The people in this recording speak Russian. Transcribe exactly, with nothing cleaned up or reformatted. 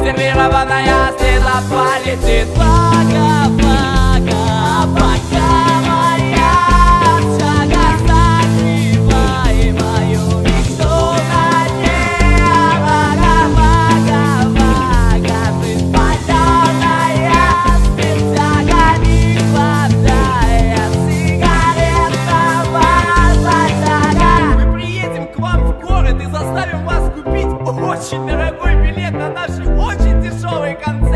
Консервированная стрела полетит. Пока, пока, пока, моя шага, согревай мою мечту на небо. Пока, пока, ты спаленая, спиртяга не хватает, сигаретного затяга. Мы приедем к вам в город и заставим вас купить очень дорогой билет на наши очень дешевые концерты.